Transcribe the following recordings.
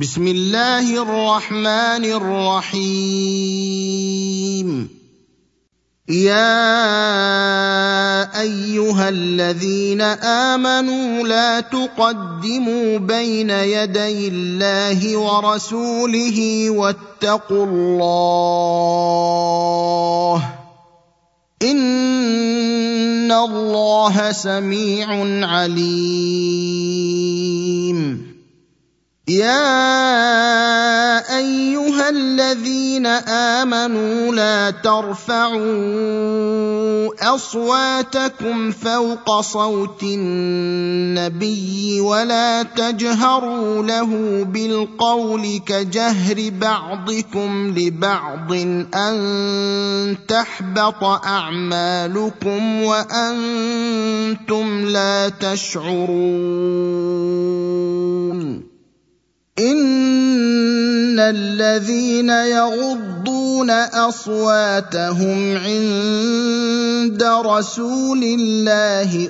بسم الله الرحمن الرحيم. يا ايها الذين امنوا لا تقدموا بين يدي الله ورسوله واتقوا الله ان الله سميع عليم. يا ايها الذين امنوا لا ترفعوا اصواتكم فوق صوت النبي ولا تجهروا له بالقول كجهر بعضكم لبعض ان تحبط اعمالكم وانتم لا تشعرون. ان الذين يغضون اصواتهم عند رسول الله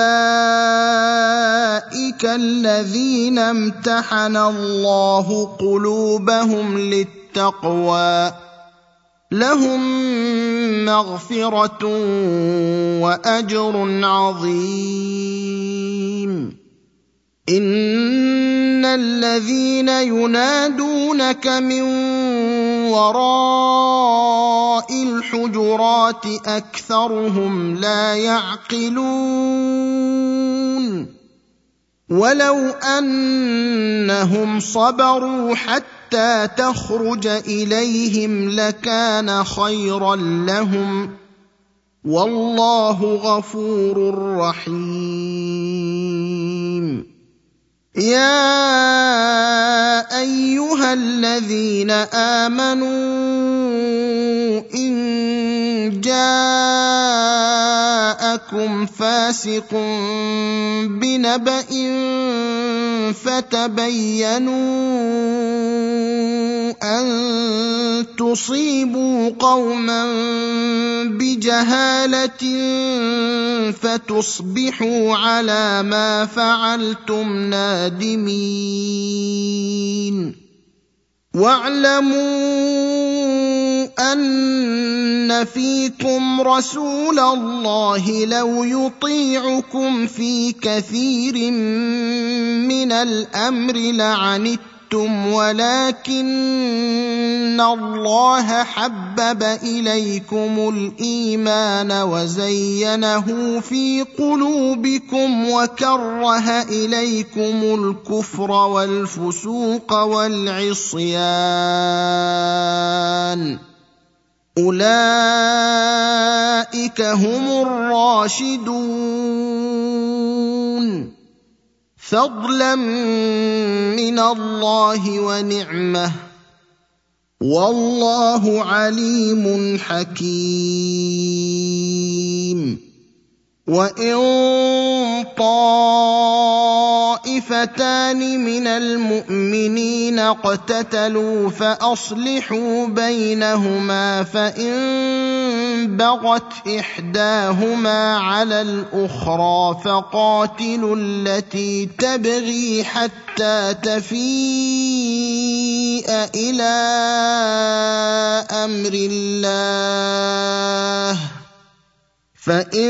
اولئك الذين امتحن الله قلوبهم للتقوى لهم مغفرة واجر عظيم. ان الذين ينادونك من وراء الحجرات اكثرهم لا يعقلون. ولو انهم صبروا حتى تخرج اليهم لكان خيرا لهم والله غفور رحيم. يا ايها الذين امنوا ان جاءكم فاسق بنبأ فتبينوا ان تصيبوا قوما بجهالة فتصبحوا على ما فعلتم نادمين. واعلموا ان فيكم رسول الله لو يطيعكم في كثير من الامر لعنتم ولكن الله حبب اليكم الايمان وزينه في قلوبكم وكره اليكم الكفر والفسوق والعصيان اولئك هم الراشدون فضلا من الله ونعمه والله عليم حكيم. وان طائفتان من المؤمنين اقتتلوا فاصلحوا بينهما فان بغت احداهما على الاخرى فقاتلوا التي تبغي حتى تفيء الى امر الله فان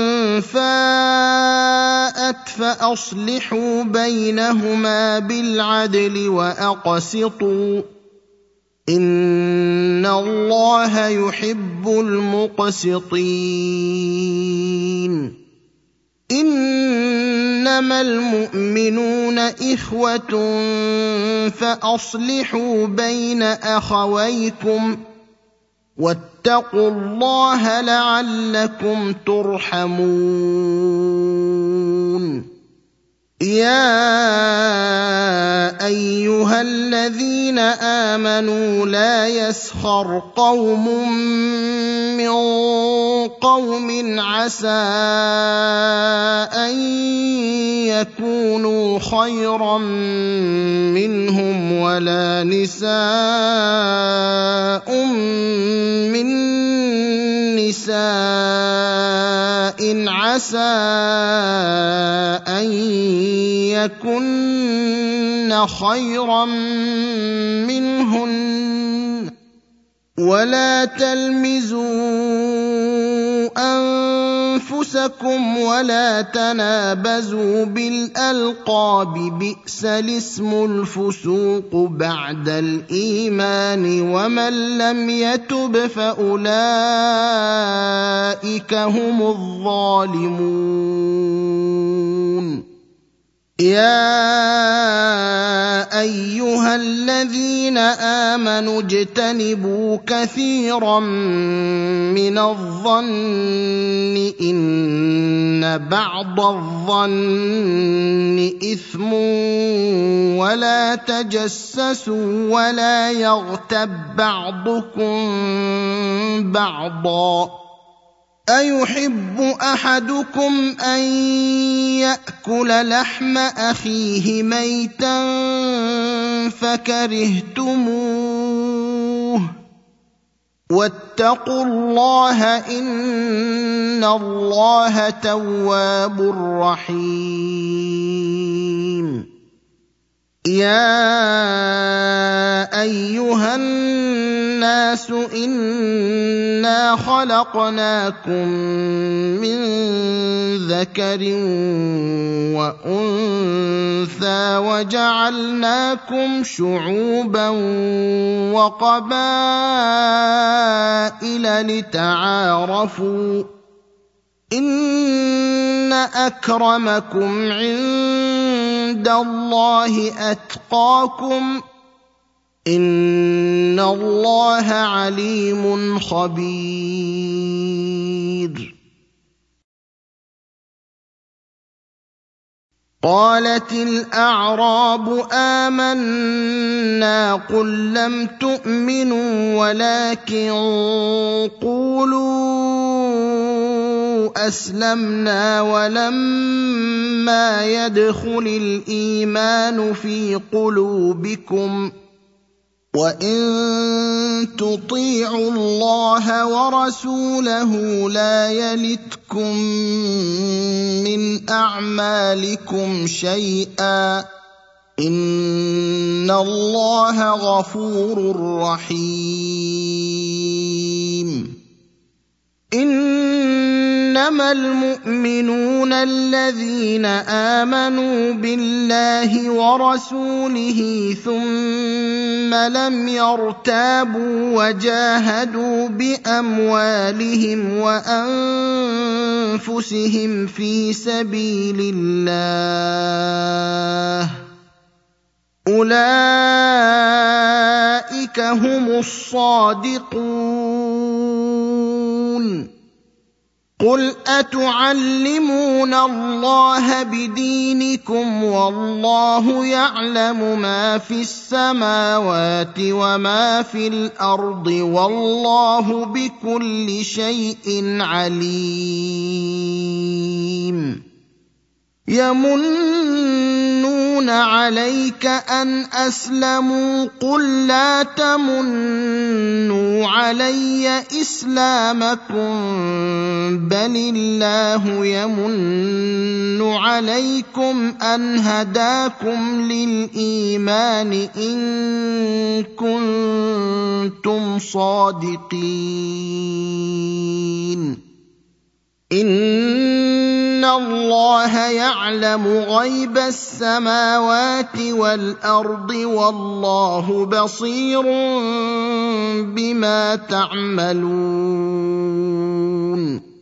فاءت فاصلحوا بينهما بالعدل واقسطوا ان الله يحب المقسطين. انما المؤمنون اخوة فاصلحوا بين اخويكم واتقوا الله لعلكم ترحمون. يا ايها الذين امنوا لا يسخر قوم من قوم عسى ان يكونوا خيرا منهم ولا نساء من نساء عسى ان يكن خيرا منهن ولا تلمزوا أنفسكم ولا تنابزوا بالألقاب بئس الاسم الفسوق بعد الإيمان ومن لم يتب فأولئك هم الظالمون يا أيها الذين آمنوا اجتنبوا كثيرا من الظن إن بعض الظن إثم ولا تجسسوا ولا يغتب بعضكم بعضا أيحب أحدكم أن يأكل لحم أخيه ميتا فكرهتموه واتقوا الله إن الله تواب رحيم يا أيها الناس إنا خلقناكم من ذكر وأنثى وجعلناكم شعوبا وقبائل لتعارفوا إن أكرمكم عند الله أتقاكم إن الله عليم خبير قالت الأعراب آمنا قل لم تؤمنوا ولكن قولوا أسلمنا ولما يدخل الإيمان في قلوبكم وإن تطيعوا الله ورسوله لا يلتكم من أعمالكم شيئا إن الله غفور رحيم إنما المؤمنون الذين آمنوا بالله ورسوله ثم لم يرتابوا وجاهدوا بأموالهم وأنفسهم في سبيل الله أولئك هم الصادقون قل أتعلمون الله بدينكم والله يعلم ما في السماوات وما في الأرض والله بكل شيء عليم يمنون عليك أن أسلموا قل لا تمنوا علي إسلامكم بل الله يمن عليكم أن هداكم للإيمان إن كنتم صادقين إن الله يعلم غيب السماوات والأرض والله بصير بما تعملون